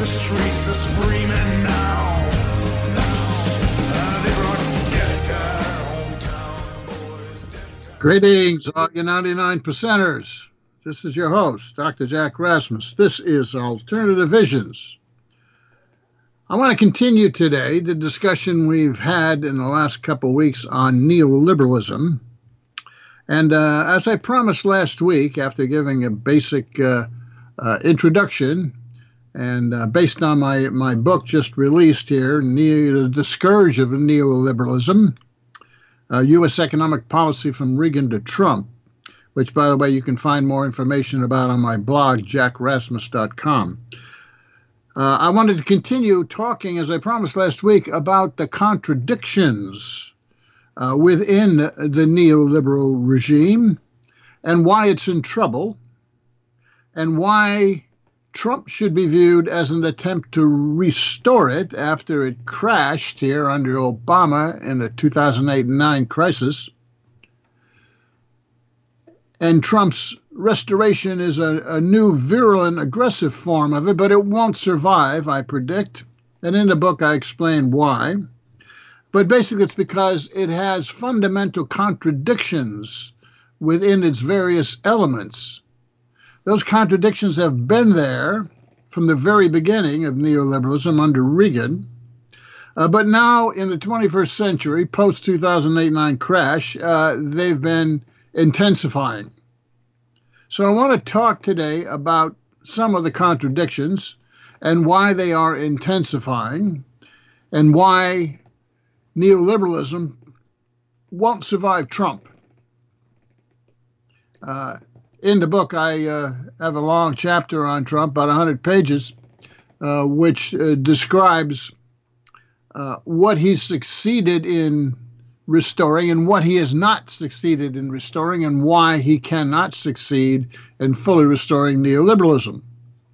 the streets are screaming now. They brought death to our hometown, boys. Greetings, all you 99 percenters. This is your host, Dr. Jack Rasmus. This is Alternative Visions. I want to continue today the discussion we've had in the last couple of weeks on neoliberalism. And as I promised last week, after giving a basic introduction, and based on my book just released here, The Scourge of Neoliberalism, U.S. Economic Policy from Reagan to Trump, which, by the way, you can find more information about on my blog, jackrasmus.com. I wanted to continue talking, as I promised last week, about the contradictions within the neoliberal regime and why it's in trouble and why Trump should be viewed as an attempt to restore it after it crashed here under Obama in the 2008-9 crisis. And Trump's restoration is a new virulent, aggressive form of it, but it won't survive, I predict. And in the book, I explain why. But basically, it's because it has fundamental contradictions within its various elements. Those contradictions have been there from the very beginning of neoliberalism under Reagan. But now, in the 21st century, post-2008-9 crash, they've been intensifying. So I want to talk today about some of the contradictions and why they are intensifying and why neoliberalism won't survive Trump. In the book, I have a long chapter on Trump, about 100 pages, which describes what he's succeeded in restoring and what he has not succeeded in restoring and why he cannot succeed in fully restoring neoliberalism.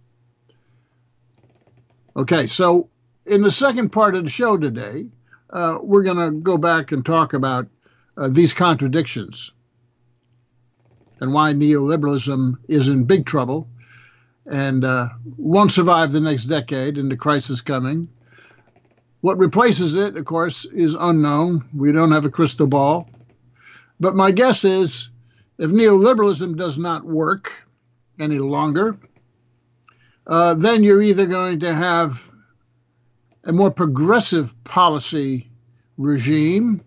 Okay, so in the second part of the show today, we're going to go back and talk about these contradictions and why neoliberalism is in big trouble and won't survive the next decade and the crisis coming. What replaces it, of course, is unknown. We don't have a crystal ball. But my guess is if neoliberalism does not work any longer, then you're either going to have a more progressive policy regime,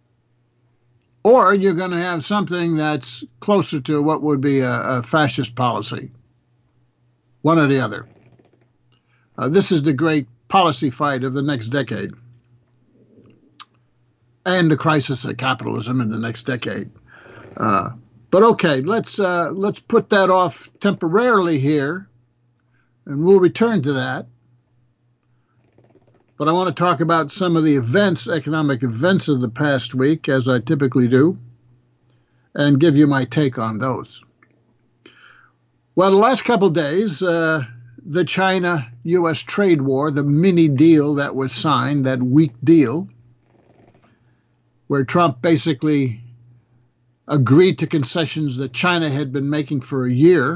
or you're going to have something that's closer to what would be a fascist policy. One or the other. This is the great policy fight of the next decade and the crisis of capitalism in the next decade. But okay, let's put that off temporarily here, and we'll return to that. But I want to talk about some of the events, economic events of the past week, as I typically do, and give you my take on those. Well, the last couple of days, the China-U.S. trade war, the mini deal that was signed, that weak deal, where Trump basically agreed to concessions that China had been making for a year.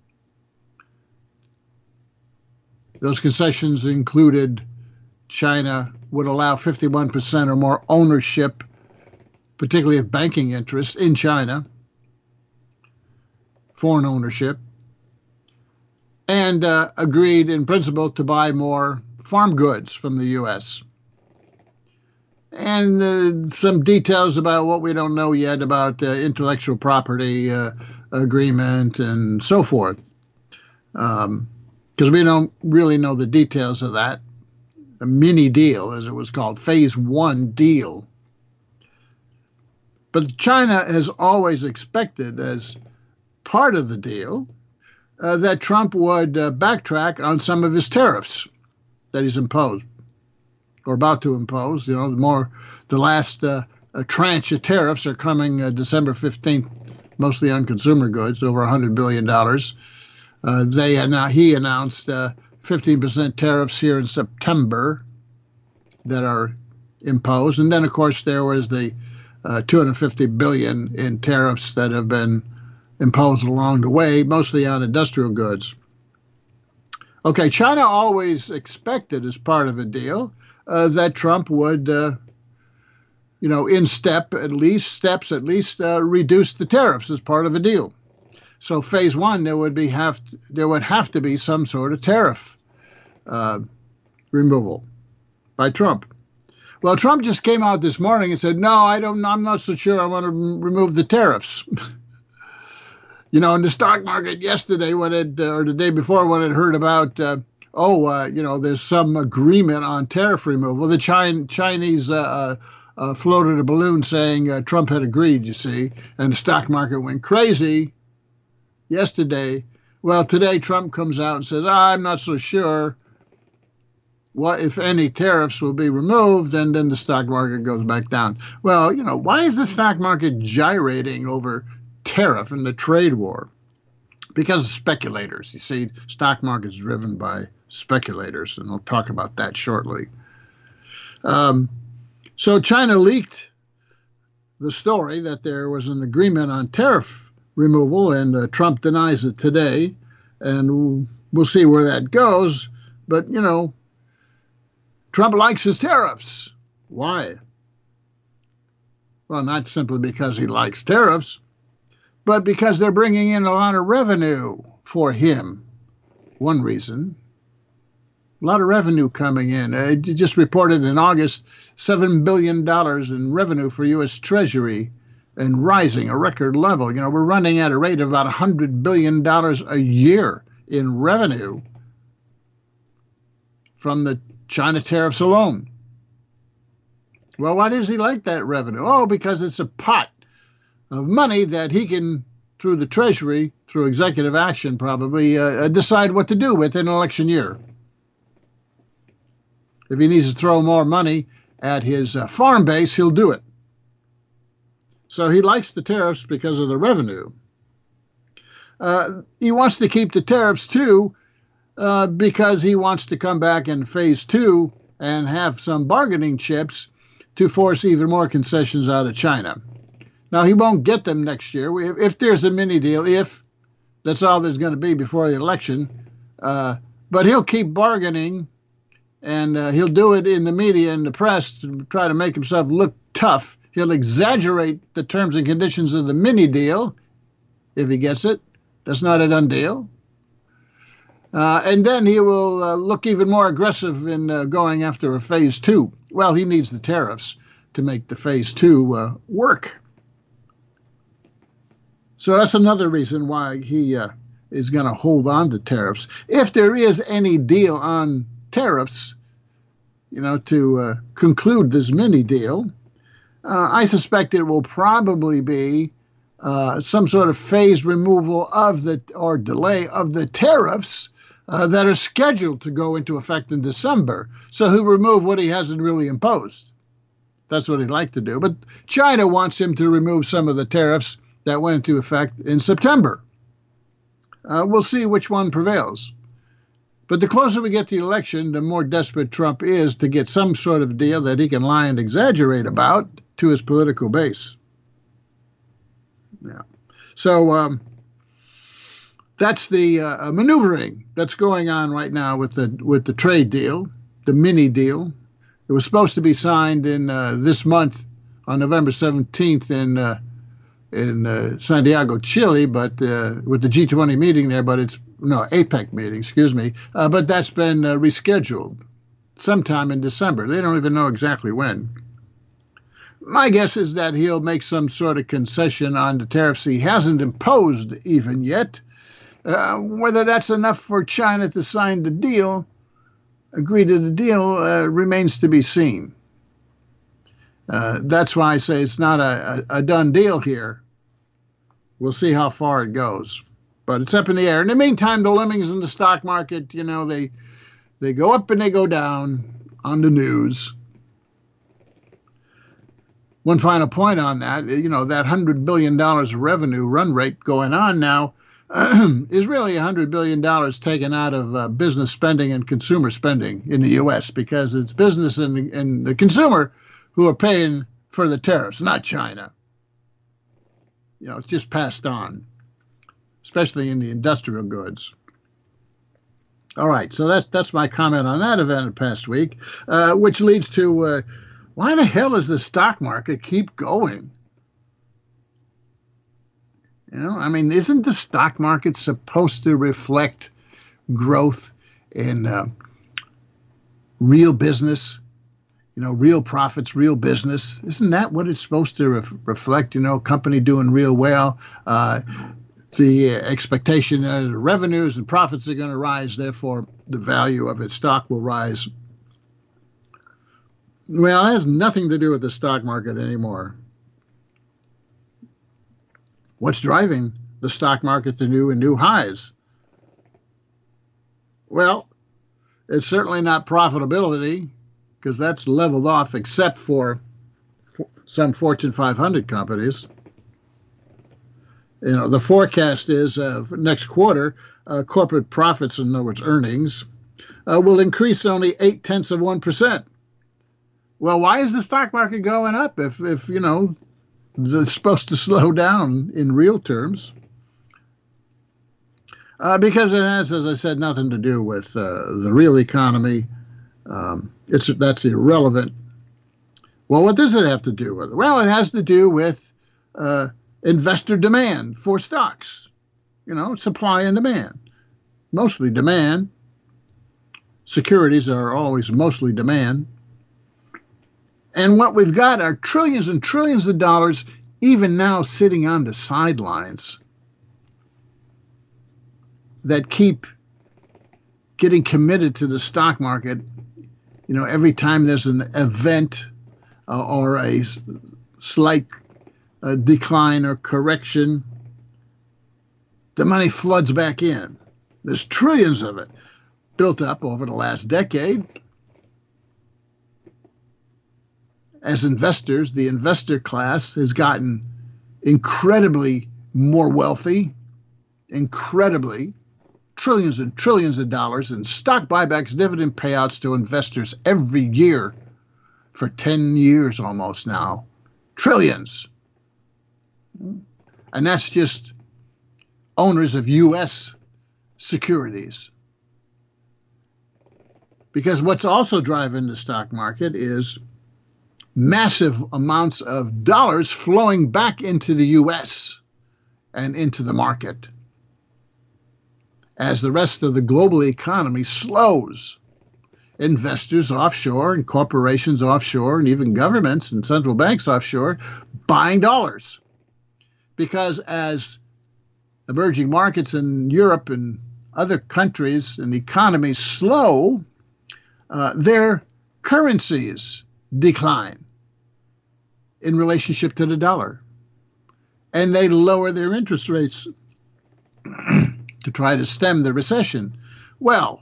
Those concessions included China would allow 51% or more ownership, particularly of banking interests in China, foreign ownership, and agreed in principle to buy more farm goods from the U.S. And some details about what we don't know yet about intellectual property agreement and so forth, because we don't really know the details of that. A mini deal, as it was called, phase one deal. But China has always expected, as part of the deal, that Trump would backtrack on some of his tariffs that he's imposed or about to impose. You know, the last tranche of tariffs are coming December 15th, mostly on consumer goods, over $100 billion. He announced 15% tariffs here in September that are imposed. And then, of course, there was the $250 billion in tariffs that have been imposed along the way, mostly on industrial goods. Okay, China always expected as part of a deal that Trump would, in steps at least, reduce the tariffs as part of a deal. So phase one, there would have to be some sort of tariff removal by Trump. Well, Trump just came out this morning and said, "No, I'm not so sure I want to remove the tariffs." In the stock market yesterday, or the day before, when it heard about, there's some agreement on tariff removal, the Chinese floated a balloon saying Trump had agreed, you see, and the stock market went crazy yesterday. Well, today Trump comes out and says, "I'm not so sure what, if any, tariffs will be removed," and then the stock market goes back down. Well, why is the stock market gyrating over tariff and the trade war? Because of speculators. You see, stock market is driven by speculators, and I'll talk about that shortly. So China leaked the story that there was an agreement on tariff removal, and Trump denies it today, and we'll see where that goes. But, Trump likes his tariffs. Why? Well, not simply because he likes tariffs, but because they're bringing in a lot of revenue for him. One reason. A lot of revenue coming in. It just reported in August $7 billion in revenue for U.S. Treasury, and rising, a record level. We're running at a rate of about $100 billion a year in revenue from the China tariffs alone. Well, why does he like that revenue? Oh, because it's a pot of money that he can, through the Treasury, through executive action probably, decide what to do with in an election year. If he needs to throw more money at his farm base, he'll do it. So he likes the tariffs because of the revenue. He wants to keep the tariffs, too, because he wants to come back in phase two and have some bargaining chips to force even more concessions out of China. Now, he won't get them next year. If there's a mini deal, that's all there's going to be before the election. But he'll keep bargaining, and he'll do it in the media and the press to try to make himself look tough. He'll exaggerate the terms and conditions of the mini deal if he gets it. That's not a done deal. And then he will look even more aggressive in going after a phase two. Well, he needs the tariffs to make the phase two work. So that's another reason why he is going to hold on to tariffs. If there is any deal on tariffs, to conclude this mini deal, I suspect it will probably be some sort of phased removal or delay of the tariffs that are scheduled to go into effect in December. So he'll remove what he hasn't really imposed. That's what he'd like to do. But China wants him to remove some of the tariffs that went into effect in September. We'll see which one prevails. But the closer we get to the election, the more desperate Trump is to get some sort of deal that he can lie and exaggerate about to his political base. Yeah. So that's the maneuvering that's going on right now with the trade deal, the mini deal. It was supposed to be signed in this month on November 17th in Santiago, Chile, but with the G20 meeting there, but APEC meeting, excuse me, but that's been rescheduled sometime in December. They don't even know exactly when. My guess is that he'll make some sort of concession on the tariffs he hasn't imposed even yet. Whether that's enough for China to sign the deal, agree to the deal, remains to be seen. That's why I say it's not a done deal here. We'll see how far it goes. But it's up in the air. In the meantime, the lemmings in the stock market, they go up and they go down on the news. One final point on that, that $100 billion of revenue run rate going on now is really $100 billion taken out of business spending and consumer spending in the U.S. because it's business and the consumer who are paying for the tariffs, not China. It's just passed on, especially in the industrial goods. All right, so that's my comment on that event of past week, which leads to why the hell does the stock market keep going? I mean, isn't the stock market supposed to reflect growth in real business? Real profits, real business. Isn't that what it's supposed to reflect? Company doing real well. The expectation that the revenues and profits are going to rise, therefore the value of its stock will rise. Well, it has nothing to do with the stock market anymore. What's driving the stock market to new highs? Well, it's certainly not profitability, because that's leveled off except for some Fortune 500 companies. The forecast is for next quarter, corporate profits, in other words, earnings, will increase only 0.8%. Well, why is the stock market going up if it's supposed to slow down in real terms? Because it has, as I said, nothing to do with the real economy. That's irrelevant. Well, what does it have to do with? Well, it has to do with investor demand for stocks. Supply and demand. Mostly demand. Securities are always mostly demand. And what we've got are trillions and trillions of dollars, even now sitting on the sidelines, that keep getting committed to the stock market. Every time there's an event or a slight decline or correction, the money floods back in. There's trillions of it built up over the last decade. As investors, the investor class has gotten incredibly more wealthy, incredibly, trillions and trillions of dollars in stock buybacks, dividend payouts to investors every year for 10 years almost now. Trillions. And that's just owners of U.S. securities. Because what's also driving the stock market is massive amounts of dollars flowing back into the U.S. and into the market as the rest of the global economy slows. Investors offshore and corporations offshore and even governments and central banks offshore buying dollars. Because as emerging markets in Europe and other countries and economies slow, their currencies decline in relationship to the dollar. And they lower their interest rates to try to stem the recession. Well,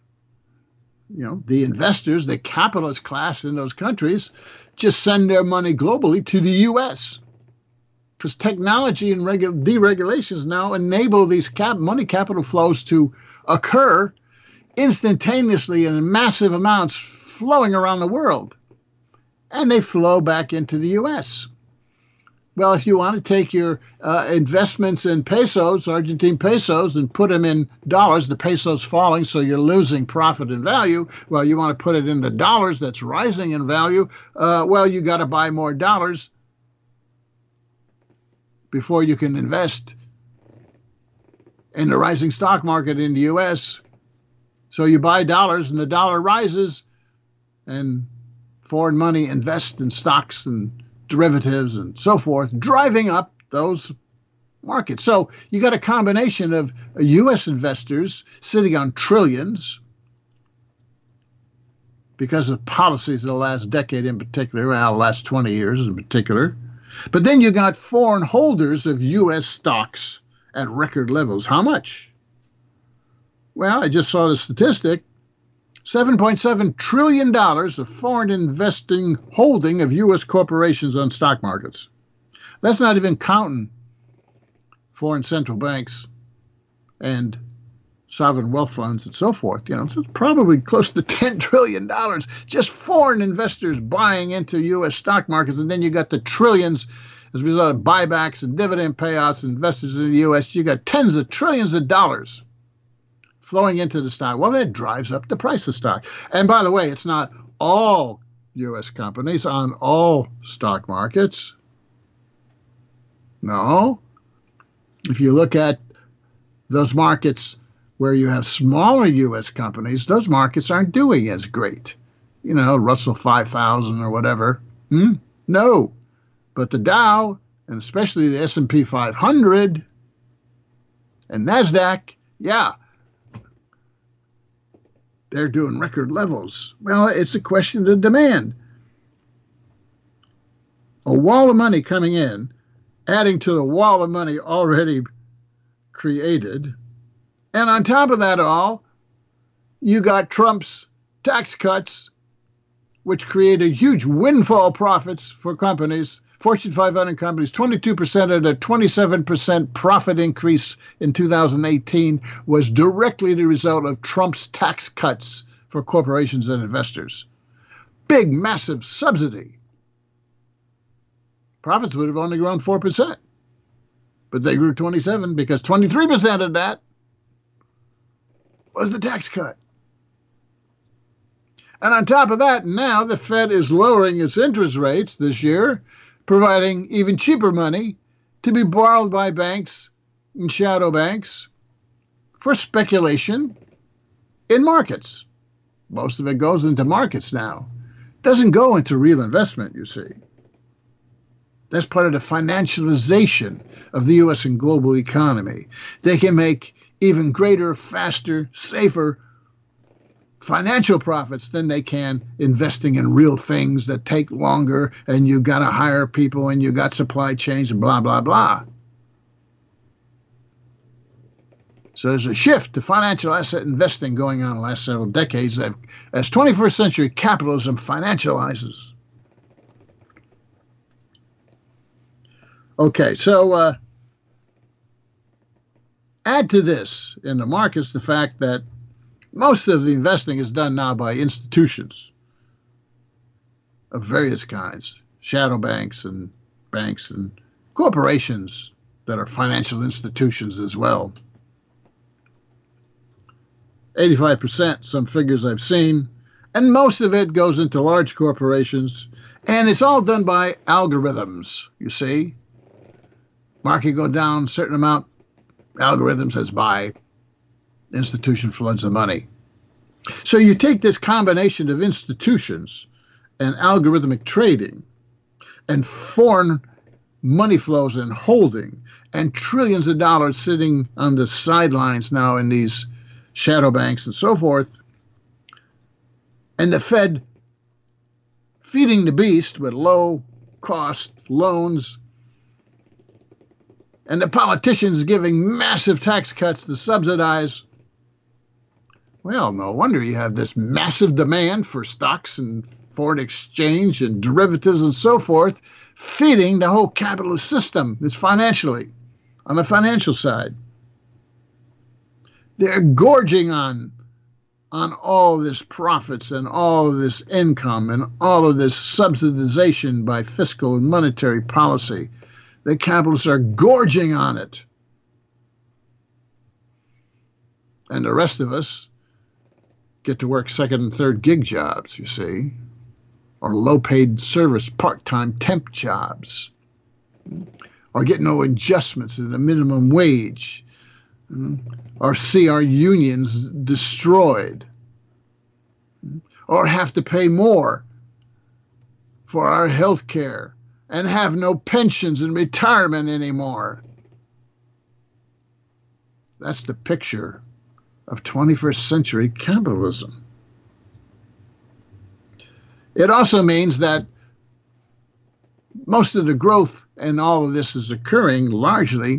the investors, the capitalist class in those countries, just send their money globally to the U.S. because technology and deregulations now enable these money capital flows to occur instantaneously in massive amounts flowing around the world. And they flow back into the U.S. Well, if you want to take your investments in pesos, Argentine pesos, and put them in dollars, the peso's falling, so you're losing profit and value. Well, you want to put it into dollars that's rising in value. Well, you got to buy more dollars before you can invest in the rising stock market in the U.S. So you buy dollars, and the dollar rises, and foreign money invests in stocks and derivatives and so forth, driving up those markets. So you got a combination of U.S. investors sitting on trillions because of policies of the last decade in particular, well, the last 20 years in particular. But then you got foreign holders of U.S. stocks at record levels. How much? Well, I just saw the statistic. $7.7 trillion of foreign investing holding of U.S. corporations on stock markets. That's not even counting foreign central banks and sovereign wealth funds and so forth. So it's probably close to $10 trillion, just foreign investors buying into U.S. stock markets. And then you got the trillions as a result of buybacks and dividend payouts, investors in the U.S. You got tens of trillions of dollars flowing into the stock. Well, that drives up the price of stock. And by the way, it's not all U.S. companies on all stock markets. No. If you look at those markets where you have smaller U.S. companies, those markets aren't doing as great. You know, Russell 5000 or whatever. No. But the Dow, and especially the S&P 500 and NASDAQ, yeah, they're doing record levels. Well, it's a question of demand. A wall of money coming in, adding to the wall of money already created. And on top of that all, you got Trump's tax cuts, which created huge windfall profits for companies. Fortune 500 companies, 22% of the 27% profit increase in 2018 was directly the result of Trump's tax cuts for corporations and investors. Big, massive subsidy. Profits would have only grown 4%, but they grew 27% because 23% of that was the tax cut. And on top of that, now the Fed is lowering its interest rates this year, providing even cheaper money to be borrowed by banks and shadow banks for speculation in markets. Most of it goes into markets now. Doesn't go into real investment, you see. That's part of the financialization of the U.S. and global economy. They can make even greater, faster, safer financial profits than they can investing in real things that take longer, and you got to hire people and you got supply chains and blah, blah, blah. So there's a shift to financial asset investing going on in the last several decades as 21st century capitalism financializes. Okay, so add to this in the markets the fact that most of the investing is done now by institutions of various kinds, shadow banks and corporations that are financial institutions as well. 85%, some figures I've seen, and most of it goes into large corporations, and it's all done by algorithms, you see. Market go down a certain amount, algorithm says buy, institution floods the money. So you take this combination of institutions and algorithmic trading and foreign money flows and holding and trillions of dollars sitting on the sidelines now in these shadow banks and so forth, and the Fed feeding the beast with low-cost loans, and the politicians giving massive tax cuts to subsidize. Well, no wonder you have this massive demand for stocks and foreign exchange and derivatives and so forth, feeding the whole capitalist system. It's financially, on the financial side. They're gorging on all this profits and all of this income and all of this subsidization by fiscal and monetary policy. The capitalists are gorging on it. And the rest of us get to work second and third gig jobs, you see, or low-paid service part-time temp jobs, or get no adjustments in the minimum wage, or see our unions destroyed, or have to pay more for our health care and have no pensions and retirement anymore. That's the picture of 21st century capitalism. It also means that most of the growth and all of this is occurring largely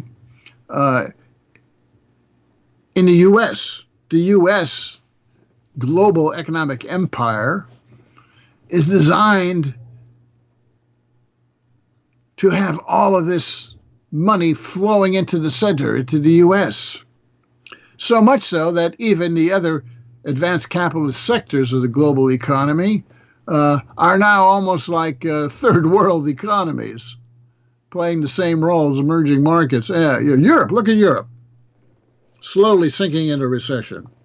in the U.S. The U.S. global economic empire is designed to have all of this money flowing into the center, into the U.S. So much so that even the other advanced capitalist sectors of the global economy are now almost like third world economies, playing the same role as emerging markets. Europe, look at Europe, slowly sinking into recession.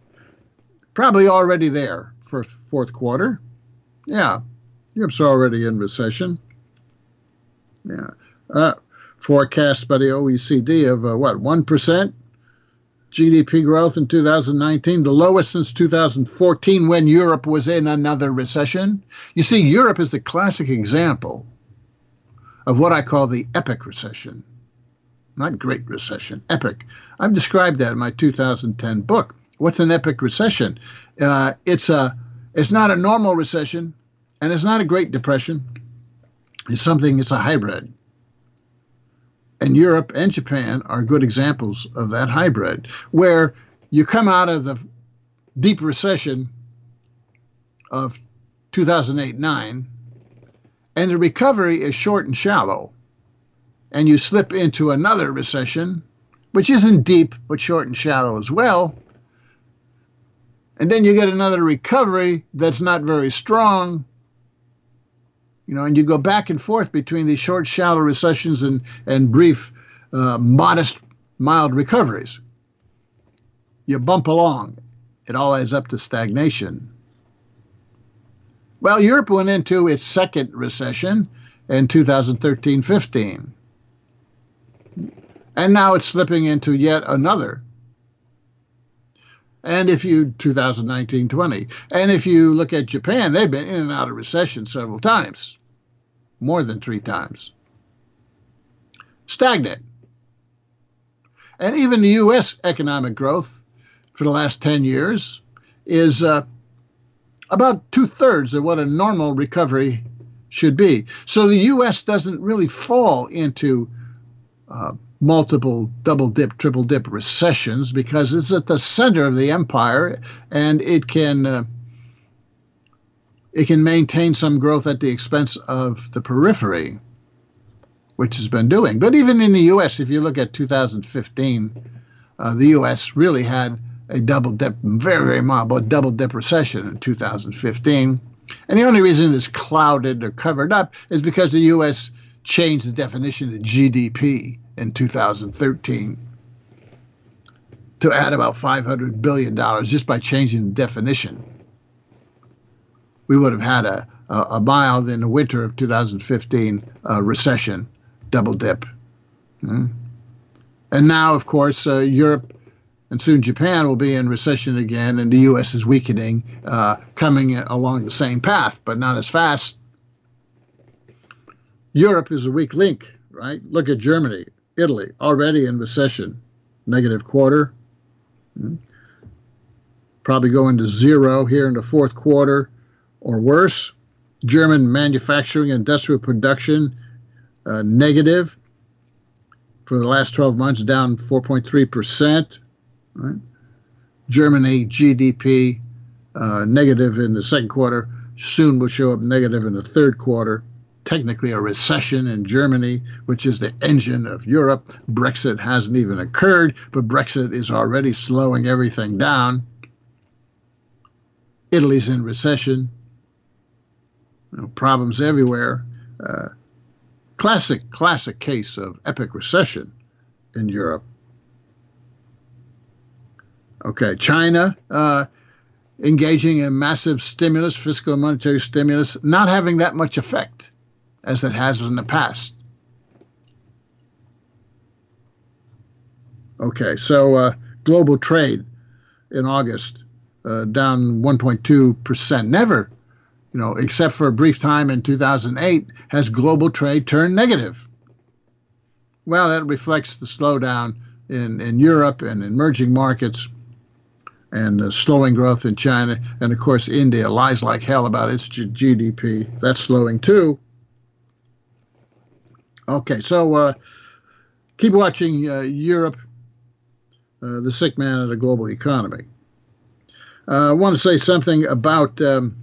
Probably already there for fourth quarter. Yeah, Europe's already in recession. Yeah. Forecast by the OECD of 1% GDP growth in 2019, the lowest since 2014 when Europe was in another recession. You see, Europe is the classic example of what I call the epic recession. Not Great Recession, epic. I've described that in my 2010 book. What's an epic recession? It's not a normal recession, and it's not a Great Depression. It's a hybrid. And Europe and Japan are good examples of that hybrid, where you come out of the deep recession of 2008-9, and the recovery is short and shallow, and you slip into another recession, which isn't deep, but short and shallow as well, and then you get another recovery that's not very strong, and you go back and forth between these short, shallow recessions and brief, modest, mild recoveries. You bump along. It all adds up to stagnation. Well, Europe went into its second recession in 2013-15. And now it's slipping into yet another. And if you, 2019-20. And if you look at Japan, they've been in and out of recession several times. More than 3 times. Stagnant. And even the U.S. economic growth for the last 10 years is about 2/3 of what a normal recovery should be. So the U.S. doesn't really fall into multiple double-dip, triple-dip recessions because it's at the center of the empire, and it can maintain some growth at the expense of the periphery, which has been doing. But even in the U.S., if you look at 2015, the U.S. really had a double-dip, very, very mild, but double-dip recession in 2015. And the only reason it's clouded or covered up is because the U.S. changed the definition of GDP in 2013 to add about $500 billion just by changing the definition. We would have had a mild in the winter of 2015 recession, double dip. And now, of course, Europe and soon Japan will be in recession again, and the U.S. is weakening, coming along the same path, but not as fast. Europe is a weak link, right? Look at Germany, Italy, already in recession, negative quarter. Probably going to 0 here in the fourth quarter or worse. German manufacturing and industrial production negative for the last 12 months, down 4.3%. Right? Germany GDP negative in the second quarter, soon will show up negative in the third quarter. Technically a recession in Germany, which is the engine of Europe. Brexit hasn't even occurred, but Brexit is already slowing everything down. Italy's in recession. Problems everywhere. Classic case of epic recession in Europe. Okay, China engaging in massive stimulus, fiscal and monetary stimulus, not having that much effect as it has in the past. Okay, so global trade in August down 1.2%. Never, except for a brief time in 2008, has global trade turned negative. Well, that reflects the slowdown in Europe and emerging markets and slowing growth in China. And, of course, India lies like hell about its GDP. That's slowing, too. Okay, so keep watching Europe, the sick man of the global economy. I want to say something about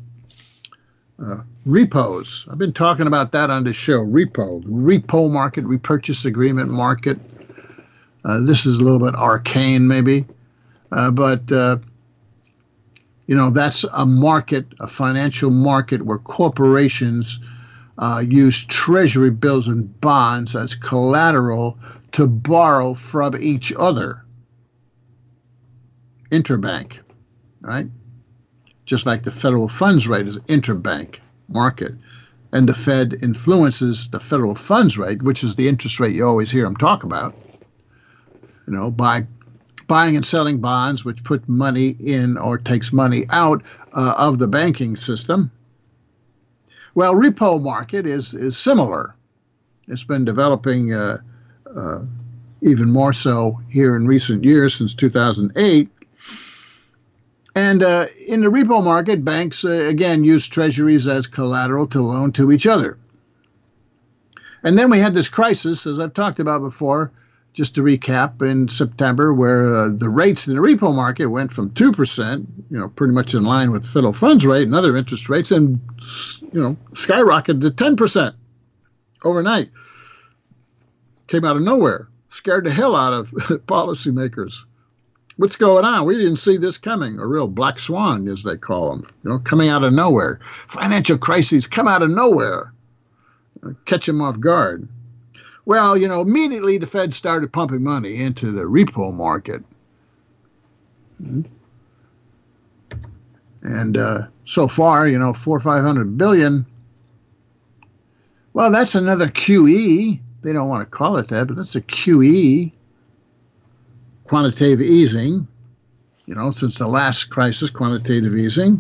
repos. I've been talking about that on this show, repo market, repurchase agreement market. This is a little bit arcane maybe, but that's a market, a financial market where corporations use treasury bills and bonds as collateral to borrow from each other. Interbank, right? just like the federal funds rate is an interbank market. And the Fed influences the federal funds rate, which is the interest rate you always hear them talk about, by buying and selling bonds, which put money in or takes money out of the banking system. Well, repo market is similar. It's been developing even more so here in recent years, since 2008. And in the repo market, banks, again, use treasuries as collateral to loan to each other. And then we had this crisis, as I've talked about before, just to recap, in September, where the rates in the repo market went from 2%, pretty much in line with the federal funds rate and other interest rates, and, skyrocketed to 10% overnight. Came out of nowhere, scared the hell out of policymakers. What's going on? We didn't see this coming. A real black swan, as they call them, coming out of nowhere. Financial crises come out of nowhere, catch them off guard. Well, immediately the Fed started pumping money into the repo market. And so far, 400 or 500 billion. Well, that's another QE. They don't want to call it that, but that's a QE. Quantitative easing, since the last crisis, quantitative easing.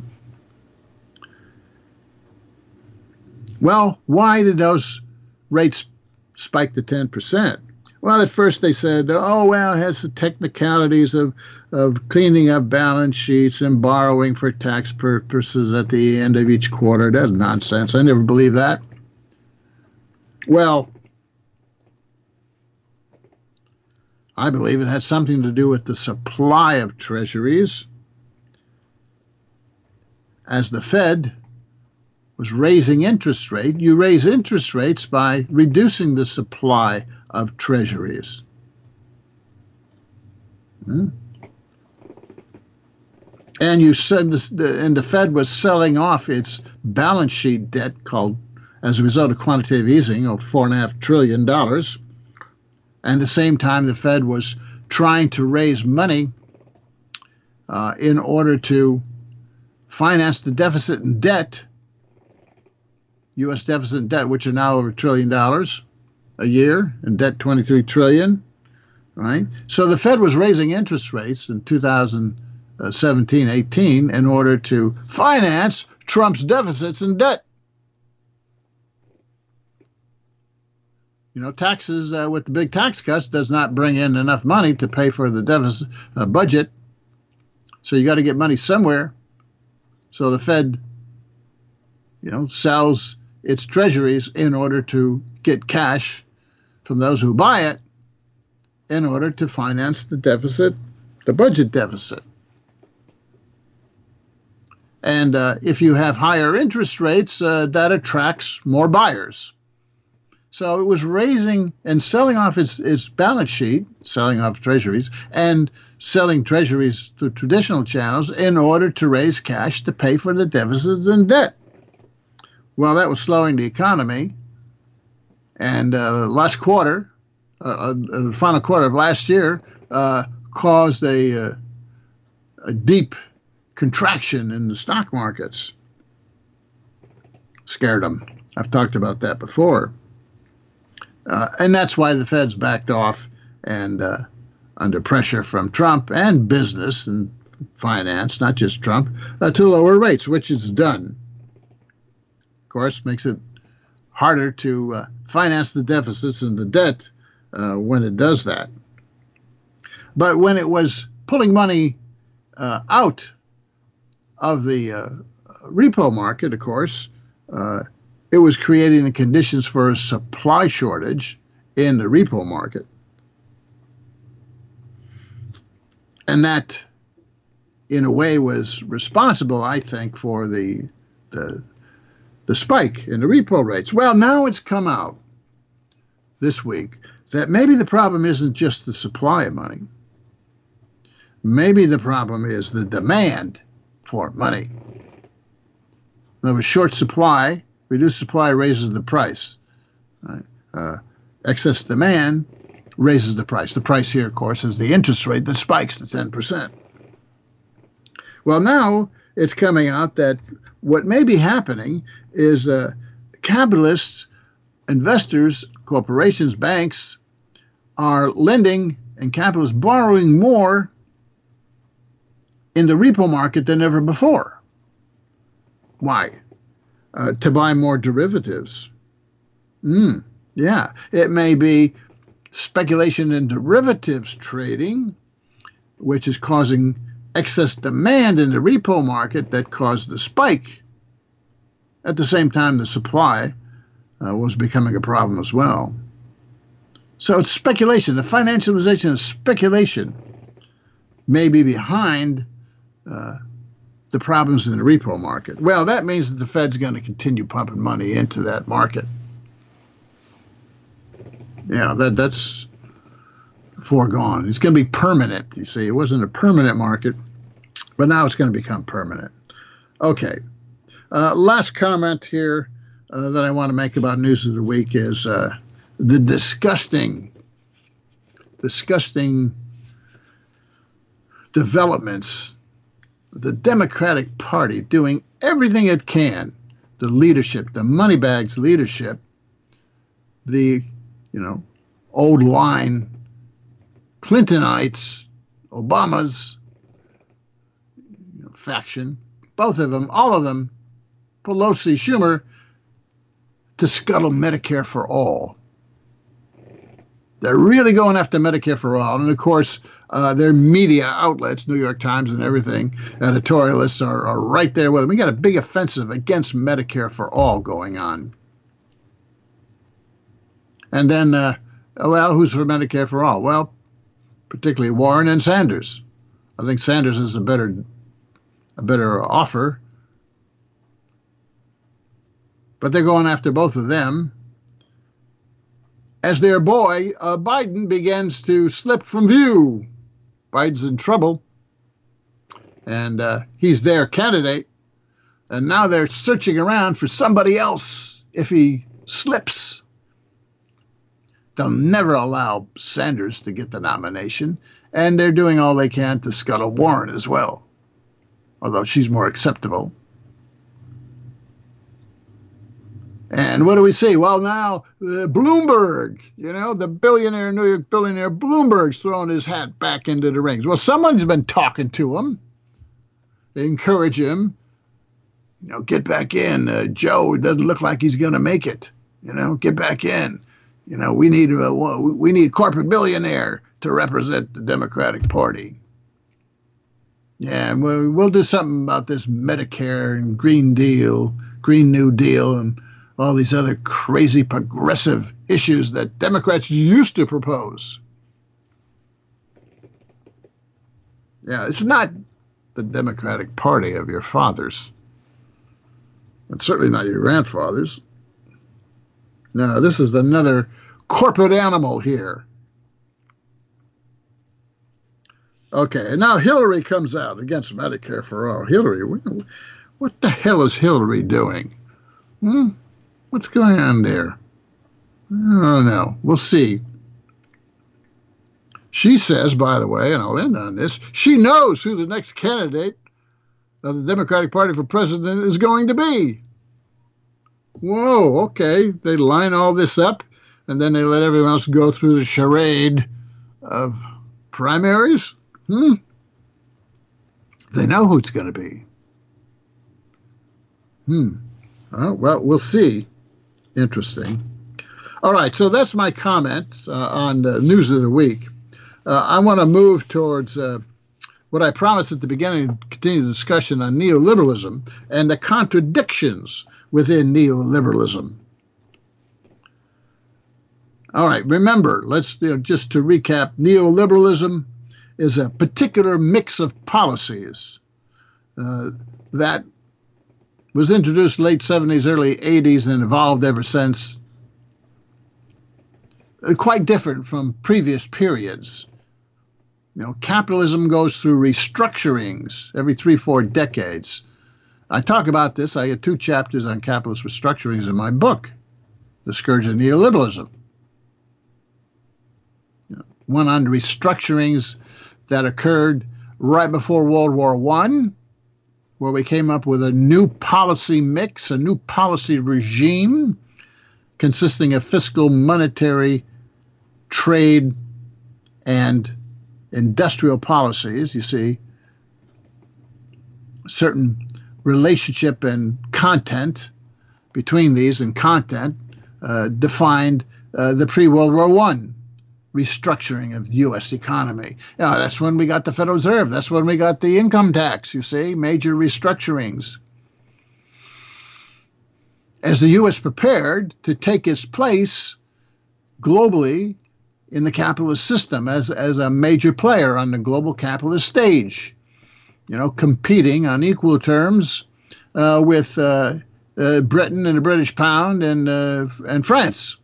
Well, why did those rates spike to 10%? Well, at first they said, it has the technicalities of cleaning up balance sheets and borrowing for tax purposes at the end of each quarter. That's nonsense. I never believed that. Well, I believe it had something to do with the supply of treasuries, as the Fed was raising interest rate. You raise interest rates by reducing the supply of treasuries. And you said and the Fed was selling off its balance sheet debt, as a result of quantitative easing, of $4.5 trillion. And at the same time, the Fed was trying to raise money in order to finance the deficit and debt, U.S. deficit and debt, which are now over $1 trillion a year, and debt $23 trillion, right? So the Fed was raising interest rates in 2017-18 in order to finance Trump's deficits and debt. Taxes with the big tax cuts does not bring in enough money to pay for the deficit budget. So you got to get money somewhere. So the Fed, sells its treasuries in order to get cash from those who buy it in order to finance the deficit, the budget deficit. And if you have higher interest rates, that attracts more buyers. So it was raising and selling off its balance sheet, selling off treasuries, and selling treasuries through traditional channels in order to raise cash to pay for the deficits and debt. Well, that was slowing the economy. And last quarter, the final quarter of last year, caused a deep contraction in the stock markets. Scared them. I've talked about that before. And that's why the Fed's backed off and under pressure from Trump and business and finance, not just Trump, to lower rates, which it's done. Of course, makes it harder to finance the deficits and the debt when it does that. But when it was pulling money out of the repo market, of course, it was creating the conditions for a supply shortage in the repo market. And that, in a way, was responsible, I think, for the spike in the repo rates. Well, now it's come out this week that maybe the problem isn't just the supply of money. Maybe the problem is the demand for money. There was short supply. Reduced supply raises the price. Right? Excess demand raises the price. The price here, of course, is the interest rate that spikes to 10%. Well, now it's coming out that what may be happening is capitalists, investors, corporations, banks are lending and capitalists borrowing more in the repo market than ever before. Why? To buy more derivatives. Yeah, it may be speculation in derivatives trading, which is causing excess demand in the repo market that caused the spike. At the same time, the supply was becoming a problem as well. So it's speculation. The financialization of speculation may be behind the problems in the repo market. Well, that means that the Fed's going to continue pumping money into that market. Yeah, that's foregone. It's going to be permanent, you see. It wasn't a permanent market, but now it's going to become permanent. Okay. Last comment here that I want to make about News of the Week is the disgusting developments. The Democratic Party doing everything it can, the leadership, the moneybags leadership, the old line Clintonites, Obama's faction, both of them, all of them, Pelosi, Schumer, to scuttle Medicare for all. They're really going after Medicare for all. And of course, their media outlets, New York Times and everything, editorialists are right there with them. We got a big offensive against Medicare for all going on. And then, who's for Medicare for all? Well, particularly Warren and Sanders. I think Sanders is a better offer. But they're going after both of them as their boy, Biden, begins to slip from view. Biden's in trouble, and he's their candidate, and now they're searching around for somebody else if he slips. They'll never allow Sanders to get the nomination, and they're doing all they can to scuttle Warren as well, although she's more acceptable. And what do we see? Well, now Bloomberg, the billionaire, New York billionaire Bloomberg's throwing his hat back into the rings. Well, someone's been talking to him. They encourage him, get back in. Joe, it doesn't look like he's going to make it. Get back in. We need a corporate billionaire to represent the Democratic Party. Yeah, and we'll do something about this Medicare and Green New Deal, and all these other crazy progressive issues that Democrats used to propose. Yeah, it's not the Democratic Party of your fathers. It's certainly not your grandfathers. No, this is another corporate animal here. Okay, and now Hillary comes out against Medicare for all. Hillary, what the hell is Hillary doing? What's going on there? I don't know. We'll see. She says, by the way, and I'll end on this, she knows who the next candidate of the Democratic Party for president is going to be. Whoa, okay. They line all this up, and then they let everyone else go through the charade of primaries? They know who it's going to be. Well, we'll see. Interesting. All right, so that's my comments on the News of the Week. I want to move towards what I promised at the beginning, continue the discussion on neoliberalism and the contradictions within neoliberalism. All right, remember, let's just to recap, neoliberalism is a particular mix of policies that was introduced late 70s, early 80s, and evolved ever since. Quite different from previous periods. Capitalism goes through restructurings every 3-4 decades. I talk about this. I had 2 chapters on capitalist restructurings in my book, The Scourge of Neoliberalism. One on restructurings that occurred right before World War I, where we came up with a new policy mix, a new policy regime consisting of fiscal, monetary, trade, and industrial policies. You see, certain relationship and content between these and content defined the pre-World War I restructuring of the U.S. economy. That's when we got the Federal Reserve. That's when we got the income tax, you see, major restructurings. As the U.S. prepared to take its place globally in the capitalist system as a major player on the global capitalist stage, competing on equal terms with Britain and the British pound and France,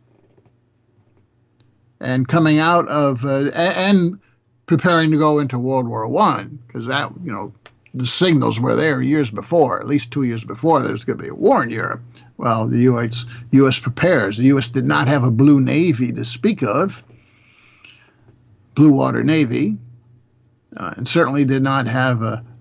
and coming out of and preparing to go into World War I, because that the signals were there years before, at least 2 years before there's going to be a war in Europe. Well, the U.S. prepares. The U.S. did not have a blue navy to speak of, blue water navy, and certainly did not have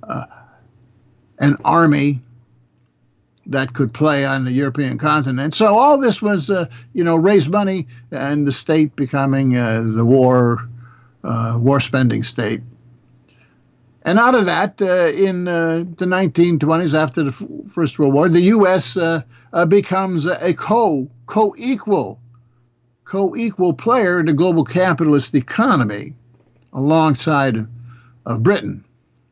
an army that could play on the European continent. So all this was, raise money, and the state becoming the war spending state. And out of that, in the 1920s, after the First World War, the U.S. Becomes a co-equal player in the global capitalist economy, alongside of Britain.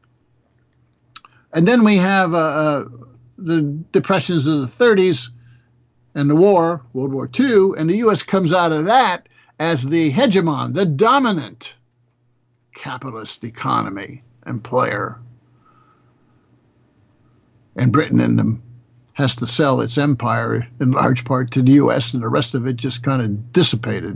And then we have the depressions of the 30s and the war, World War II, and the U.S. comes out of that as the hegemon, the dominant capitalist economy and player. And Britain has to sell its empire in large part to the U.S., and the rest of it just kind of dissipated.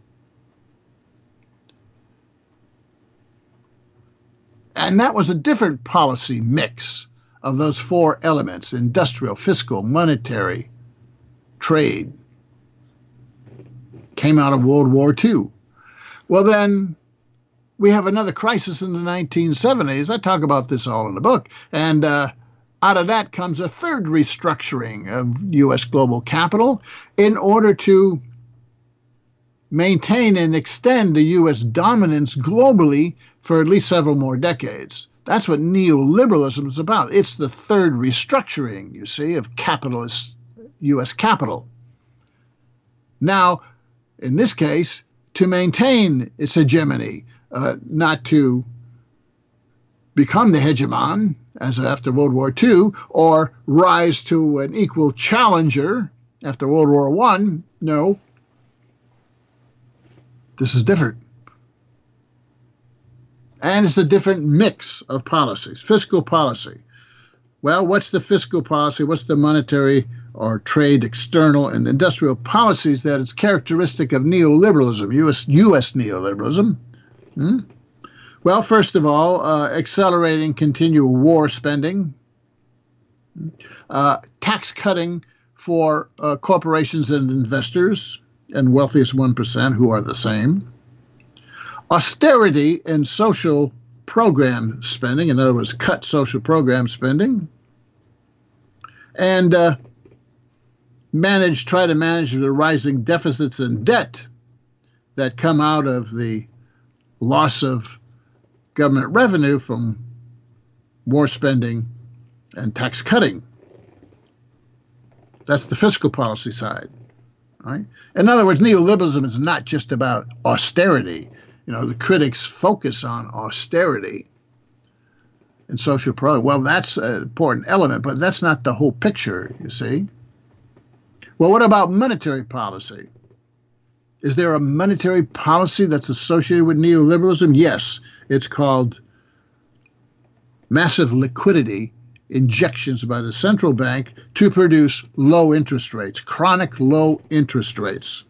And that was a different policy mix of those four elements: industrial, fiscal, monetary, trade. Came out of World War II. Well, then we have another crisis in the 1970s. I talk about this all in the book. And out of that comes a third restructuring of U.S. global capital in order to maintain and extend the U.S. dominance globally for at least several more decades. That's what neoliberalism is about. It's the third restructuring, you see, of capitalist U.S. capital. Now, in this case, to maintain its hegemony, not to become the hegemon, as after World War II, or rise to an equal challenger after World War I. No, this is different. And it's a different mix of policies. Fiscal policy. Well, what's the fiscal policy? What's the monetary or trade, external, and industrial policies that is characteristic of neoliberalism, U.S. neoliberalism? Well, first of all, accelerating continual war spending, tax cutting for corporations and investors, and wealthiest 1% who are the same, austerity and social program spending, in other words, cut social program spending, and try to manage the rising deficits and debt that come out of the loss of government revenue from war spending and tax cutting. That's the fiscal policy side. Right? In other words, neoliberalism is not just about austerity. The critics focus on austerity and social program. Well, that's an important element, but that's not the whole picture, you see. Well, what about monetary policy? Is there a monetary policy that's associated with neoliberalism? Yes. It's called massive liquidity injections by the central bank to produce low interest rates, chronic low interest rates.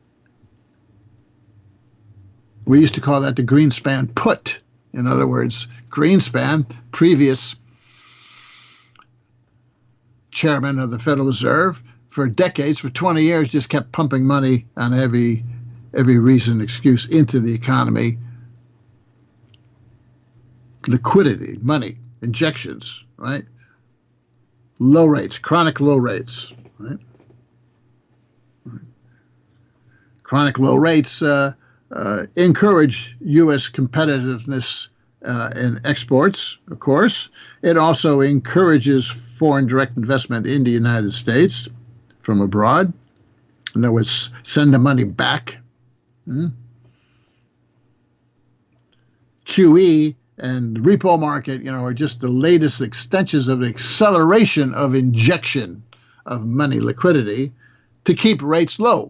We used to call that the Greenspan put. In other words, Greenspan, previous chairman of the Federal Reserve, for decades, for 20 years, just kept pumping money on every reason, excuse into the economy. Liquidity, money, injections, right? low rates, chronic low rates. Right? Chronic low rates encourage U.S. competitiveness in exports, of course. It also encourages foreign direct investment in the United States from abroad. In other words, send the money back. QE and the repo market, are just the latest extensions of the acceleration of injection of money liquidity to keep rates low.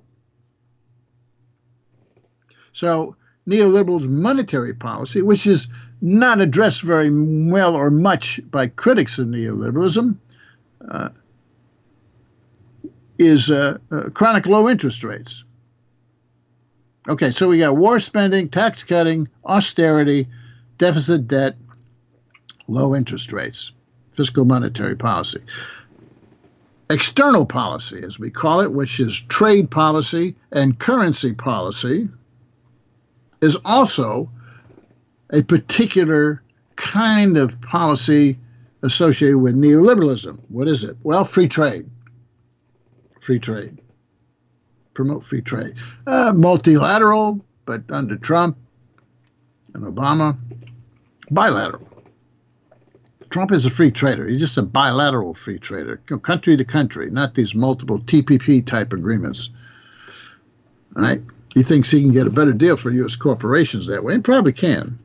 So neoliberal's monetary policy, which is not addressed very well or much by critics of neoliberalism, is chronic low interest rates. Okay, so we got war spending, tax cutting, austerity, deficit debt, low interest rates, fiscal monetary policy. External policy, as we call it, which is trade policy and currency policy, is also a particular kind of policy associated with neoliberalism. What is it? Well, free trade. Free trade. Promote free trade. Multilateral, but under Trump and Obama, bilateral. Trump is a free trader. He's just a bilateral free trader, country to country, not these multiple TPP type agreements. All right? He thinks he can get a better deal for U.S. corporations that way, and probably can.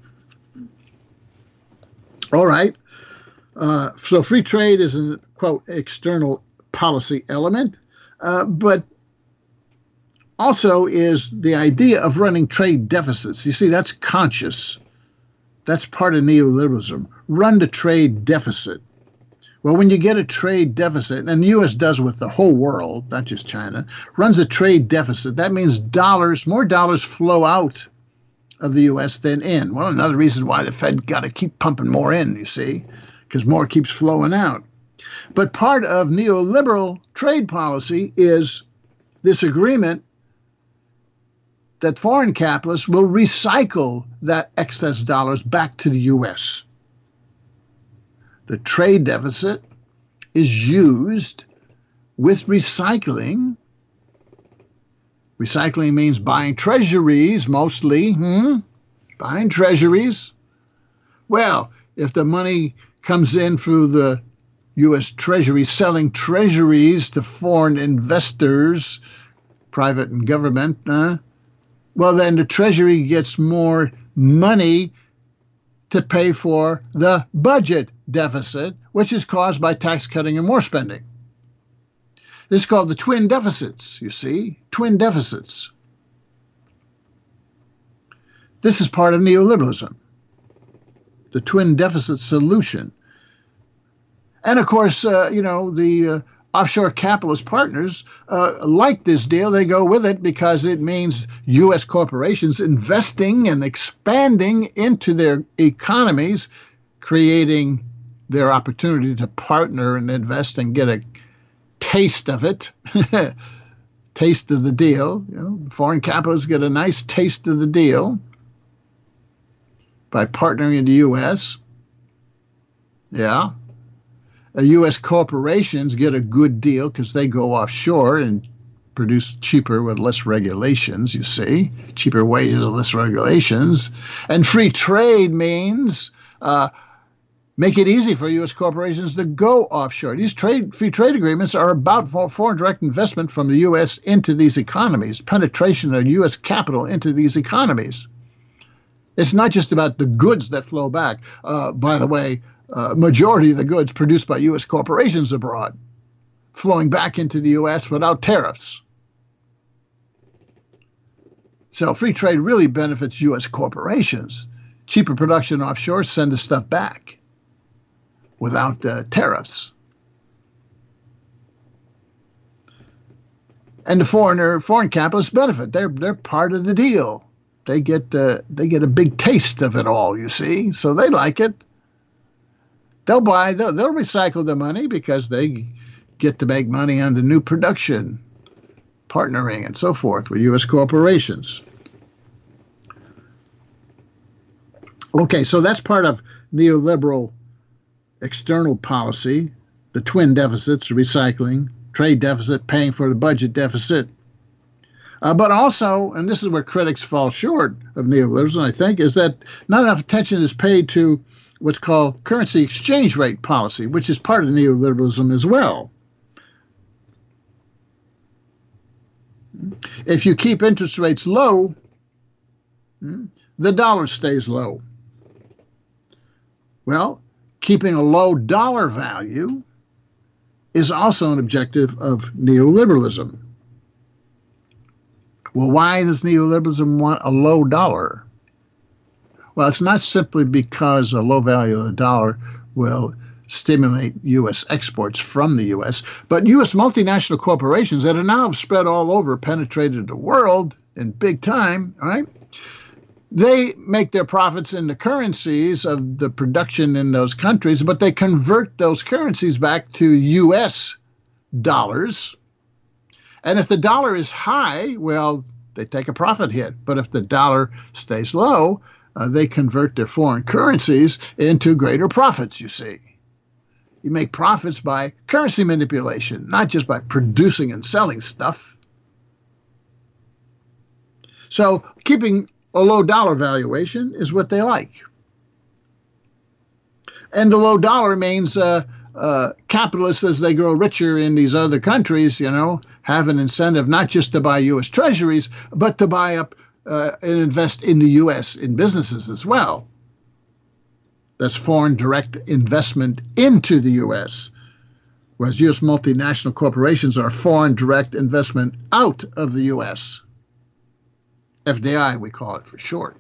All right. So free trade is a, quote, external policy element, but also is the idea of running trade deficits. You see, that's conscious. That's part of neoliberalism. Run the trade deficit. Well, when you get a trade deficit, and the U.S. does with the whole world, not just China, runs a trade deficit, that means more dollars flow out of the U.S. than in. Well, another reason why the Fed got to keep pumping more in, you see, because more keeps flowing out. But part of neoliberal trade policy is this agreement that foreign capitalists will recycle that excess dollars back to the U.S. The trade deficit is used with recycling. Recycling means buying treasuries mostly. Buying treasuries. Well, if the money comes in through the U.S. Treasury, selling treasuries to foreign investors, private and government, well, then the Treasury gets more money to pay for the budget deficit, which is caused by tax cutting and war spending. This is called the twin deficits, you see, twin deficits. This is part of neoliberalism, the twin deficit solution. And of course, the offshore capitalist partners like this deal. They go with it because it means U.S. corporations investing and expanding into their economies, creating their opportunity to partner and invest and get a taste of it, taste of the deal. Foreign capitalists get a nice taste of the deal by partnering in the U.S. Yeah. U.S. corporations get a good deal because they go offshore and produce cheaper with less regulations, you see, cheaper wages and less regulations. And free trade means make it easy for U.S. corporations to go offshore. These free trade agreements are about foreign direct investment from the U.S. into these economies, penetration of U.S. capital into these economies. It's not just about the goods that flow back. By the way, majority of the goods produced by U.S. corporations abroad, flowing back into the U.S. without tariffs. So free trade really benefits U.S. corporations. Cheaper production offshore, send the stuff back without tariffs. And the foreign capitalists benefit. They're part of the deal. They get a big taste of it all, you see. So they like it. They'll recycle the money because they get to make money on the new production, partnering and so forth with U.S. corporations. Okay, so that's part of neoliberal external policy, the twin deficits, recycling, trade deficit, paying for the budget deficit. But also, and this is where critics fall short of neoliberalism, I think, is that not enough attention is paid to what's called currency exchange rate policy, which is part of neoliberalism as well. If you keep interest rates low, the dollar stays low. Well, keeping a low dollar value is also an objective of neoliberalism. Well, why does neoliberalism want a low dollar? Well, it's not simply because a low value of the dollar will stimulate U.S. exports from the U.S., but U.S. multinational corporations that are now spread all over, penetrated the world in big time, right? They make their profits in the currencies of the production in those countries, but they convert those currencies back to U.S. dollars. And if the dollar is high, well, they take a profit hit. But if the dollar stays low, they convert their foreign currencies into greater profits, you see. You make profits by currency manipulation, not just by producing and selling stuff. So keeping a low dollar valuation is what they like. And the low dollar means capitalists, as they grow richer in these other countries, have an incentive not just to buy U.S. treasuries, but to buy up and invest in the U.S. in businesses as well. That's foreign direct investment into the U.S., whereas U.S. multinational corporations are foreign direct investment out of the U.S. FDI, we call it for short.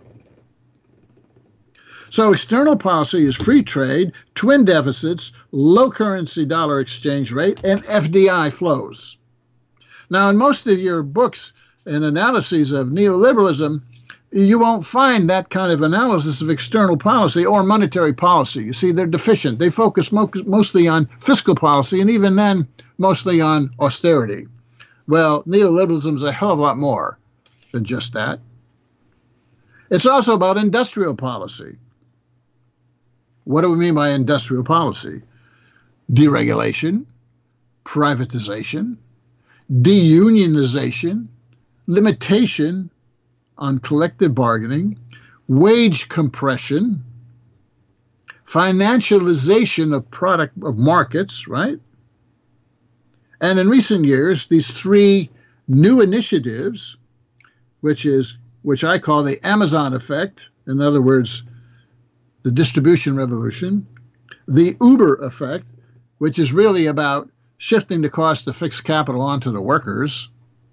So external policy is free trade, twin deficits, low currency dollar exchange rate, and FDI flows. Now, in most of your books and analyses of neoliberalism, you won't find that kind of analysis of external policy or monetary policy. You see, they're deficient. They focus mostly on fiscal policy, and even then, mostly on austerity. Well, neoliberalism is a hell of a lot more than just that. It's also about industrial policy. What do we mean by industrial policy? Deregulation, privatization, deunionization, limitation on collective bargaining, wage compression, financialization of markets, right? And in recent years, these three new initiatives, which I call the Amazon effect, in other words, the distribution revolution, the Uber effect, which is really about shifting the cost of fixed capital onto the workers,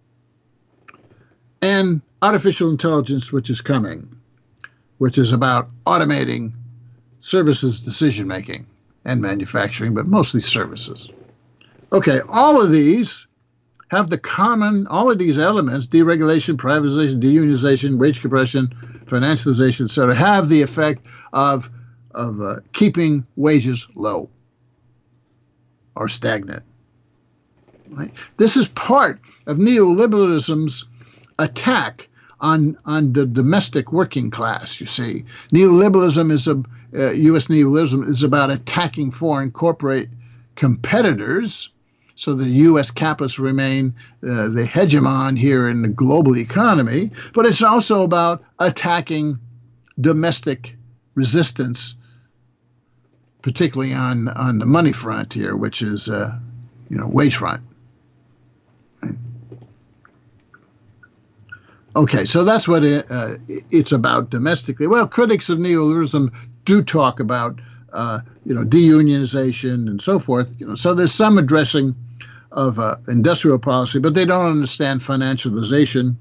and artificial intelligence, which is coming, which is about automating services decision-making and manufacturing, but mostly services. Okay, all of these have all of these elements, deregulation, privatization, deunionization, wage compression, financialization, et cetera, have the effect of keeping wages low or stagnant. Right? This is part of neoliberalism's attack on the domestic working class, you see. Neoliberalism is U.S. neoliberalism is about attacking foreign corporate competitors so the U.S. capitalists remain the hegemon here in the global economy, but it's also about attacking domestic resistance, particularly on the money front here, which is wage front. Okay, so that's what it's about domestically. Well, critics of neoliberalism do talk about deunionization and so forth. So there's some addressing of industrial policy, but they don't understand financialization,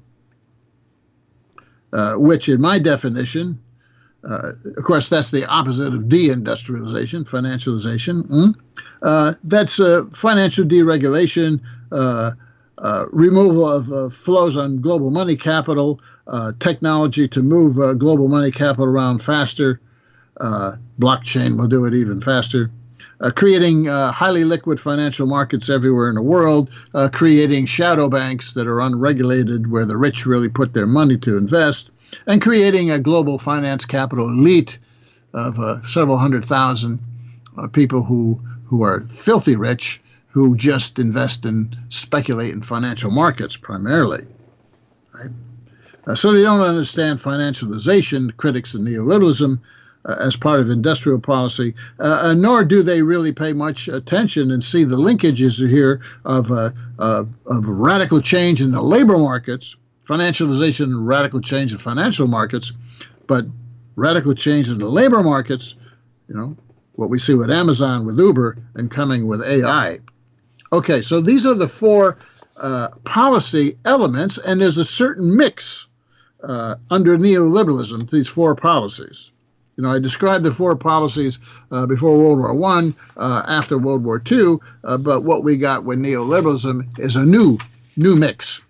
which, in my definition, of course, that's the opposite of deindustrialization, financialization. That's financial deregulation. Removal of flows on global money capital, technology to move global money capital around faster. Blockchain will do it even faster. Creating highly liquid financial markets everywhere in the world, creating shadow banks that are unregulated where the rich really put their money to invest, and creating a global finance capital elite of several 100,000 people who who are filthy rich, who just invest and speculate in financial markets primarily. Right? So they don't understand financialization, critics of neoliberalism, as part of industrial policy, nor do they really pay much attention and see the linkages here of radical change in the labor markets, financialization and radical change in financial markets, but radical change in the labor markets, what we see with Amazon, with Uber, and coming with AI. Okay, so these are the four policy elements, and there's a certain mix under neoliberalism, these four policies. I described the four policies before World War I, after World War II, but what we got with neoliberalism is a new mix.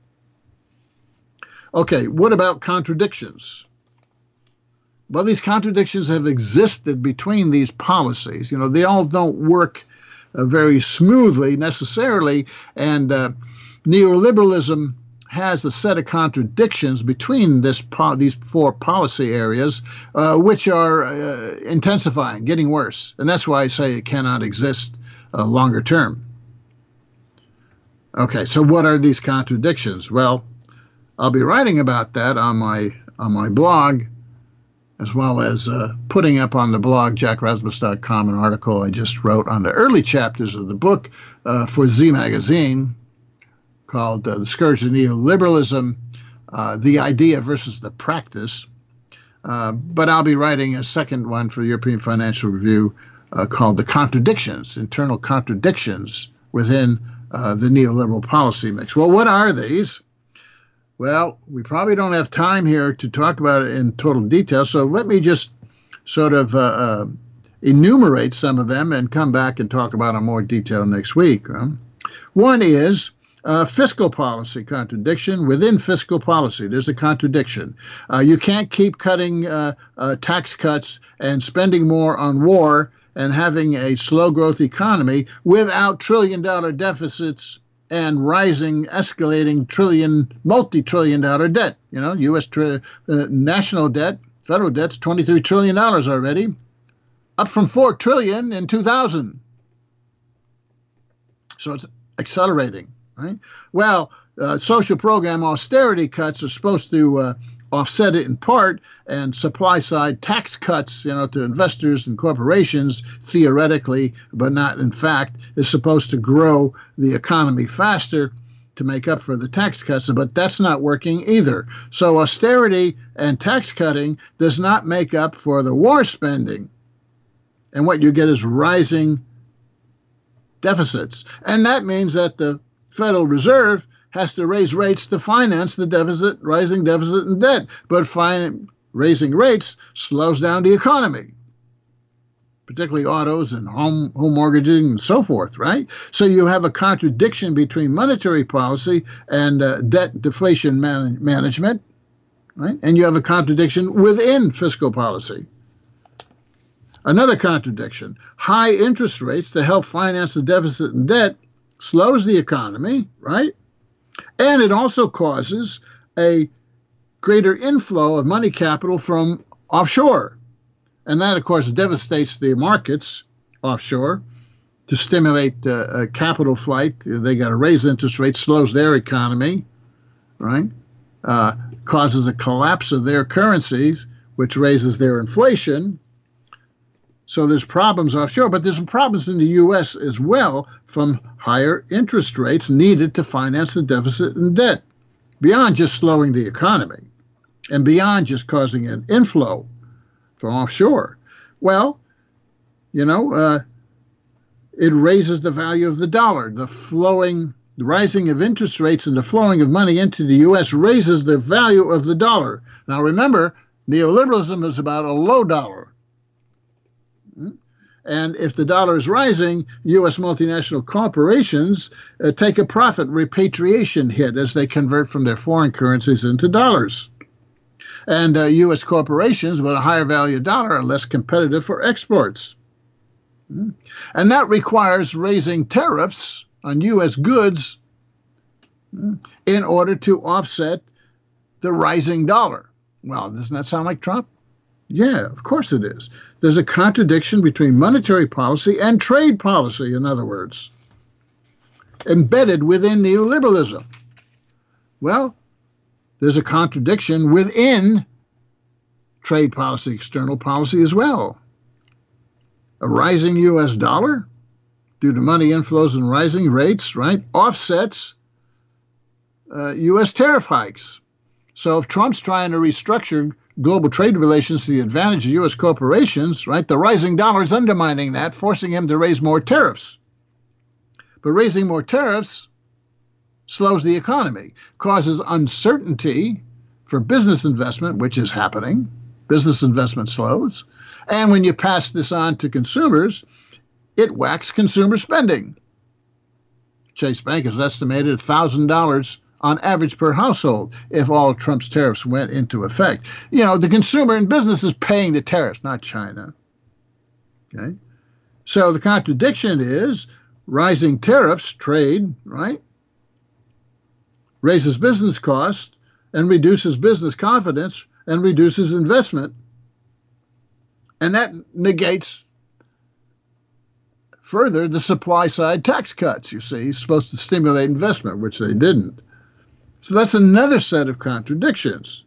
Okay, what about contradictions? Well, these contradictions have existed between these policies. They all don't work very smoothly necessarily, and neoliberalism has a set of contradictions between these four policy areas, which are intensifying, getting worse. And that's why I say it cannot exist longer term. Okay, so what are these contradictions? Well, I'll be writing about that on my blog, as well as putting up on the blog, jackrasmus.com, an article I just wrote on the early chapters of the book for Z Magazine, called The Scourge of Neoliberalism, the Idea versus the Practice. But I'll be writing a second one for European Financial Review called The Contradictions, Internal Contradictions Within the Neoliberal Policy Mix. Well, what are these? Well, we probably don't have time here to talk about it in total detail, so let me just sort of enumerate some of them and come back and talk about them in more detail next week. One is fiscal policy contradiction. Within fiscal policy, there's a contradiction. You can't keep cutting tax cuts and spending more on war and having a slow growth economy without trillion-dollar deficits and rising, escalating multi-trillion dollar debt. U.S. National debt, federal debt's $23 trillion already, up from $4 trillion in 2000. So it's accelerating. Right? Well, social program austerity cuts are supposed to offset it in part, and supply side tax cuts, to investors and corporations, theoretically, but not in fact, is supposed to grow the economy faster to make up for the tax cuts, but that's not working either. So austerity and tax cutting does not make up for the war spending. And what you get is rising deficits. And that means that the Federal Reserve has to raise rates to finance the rising deficit and debt. But raising rates slows down the economy, particularly autos and home mortgaging and so forth, right? So you have a contradiction between monetary policy and debt deflation management, right? And you have a contradiction within fiscal policy. Another contradiction, high interest rates to help finance the deficit and debt slows the economy, right? And it also causes a greater inflow of money capital from offshore. And that, of course, devastates the markets offshore to stimulate capital flight. They got to raise interest rates, slows their economy, right? Causes a collapse of their currencies, which raises their inflation. So there's problems offshore, but there's some problems in the U.S. as well from higher interest rates needed to finance the deficit and debt, beyond just slowing the economy and beyond just causing an inflow from offshore. Well, it raises the value of the dollar. The rising of interest rates and the flowing of money into the U.S. raises the value of the dollar. Now remember, neoliberalism is about a low dollar. And if the dollar is rising, U.S. multinational corporations take a profit repatriation hit as they convert from their foreign currencies into dollars. And U.S. corporations with a higher value dollar are less competitive for exports. And that requires raising tariffs on U.S. goods in order to offset the rising dollar. Well, doesn't that sound like Trump? Yeah, of course it is. there's a contradiction between monetary policy and trade policy, in other words, embedded within neoliberalism. Well, there's a contradiction within trade policy, external policy as well. A rising U.S. dollar due to money inflows and rising rates, right, offsets U.S. tariff hikes. So if Trump's trying to restructure global trade relations to the advantage of U.S. corporations, right, the rising dollar is undermining that, forcing him to raise more tariffs. But raising more tariffs slows the economy, causes uncertainty for business investment, which is happening. Business investment slows. And when you pass this on to consumers, it whacks consumer spending. Chase Bank has estimated $1,000 on average per household if all Trump's tariffs went into effect. You know, the consumer and business is paying the tariffs, not China. Okay? So the contradiction is rising tariffs, trade, right, raises business costs and reduces business confidence and reduces investment. And that negates further the supply side tax cuts, you see, supposed to stimulate investment, which they didn't. So that's another set of contradictions.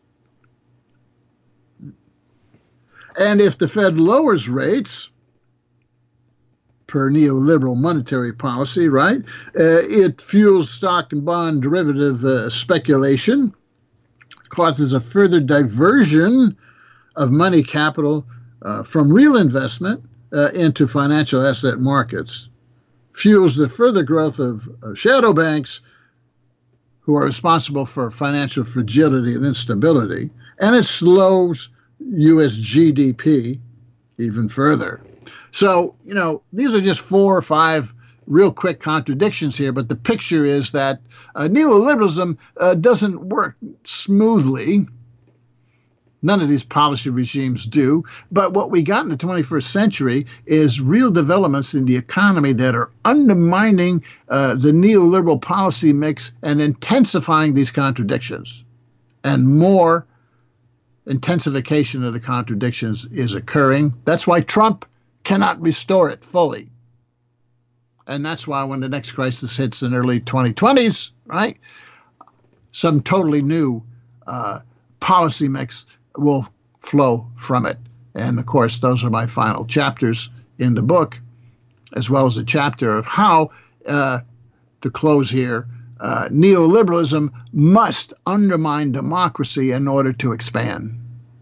And if the Fed lowers rates per neoliberal monetary policy, right, it fuels stock and bond derivative speculation, causes a further diversion of money capital from real investment into financial asset markets, fuels the further growth of shadow banks who are responsible for financial fragility and instability, and it slows U.S. GDP even further. So, you know, these are just 4 or 5 real quick contradictions here, but the picture is that neoliberalism doesn't work smoothly. None of these policy regimes do. But what we got in the 21st century is real developments in the economy that are undermining the neoliberal policy mix and intensifying these contradictions. And more intensification of the contradictions is occurring. That's why Trump cannot restore it fully. And that's why when the next crisis hits in early 2020s, right, some totally new policy mix will flow from it. And of course, those are my final chapters in the book, as well as a chapter of how, to close here, neoliberalism must undermine democracy in order to expand.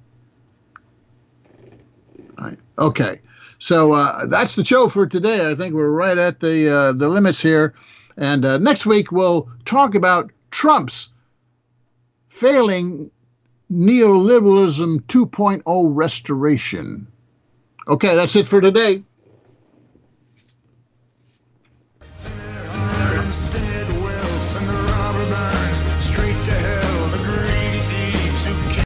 Right. Okay. So that's the show for today. I think we're right at the limits here. And next week, we'll talk about Trump's failing neoliberalism 2.0 restoration. Okay, that's it for today.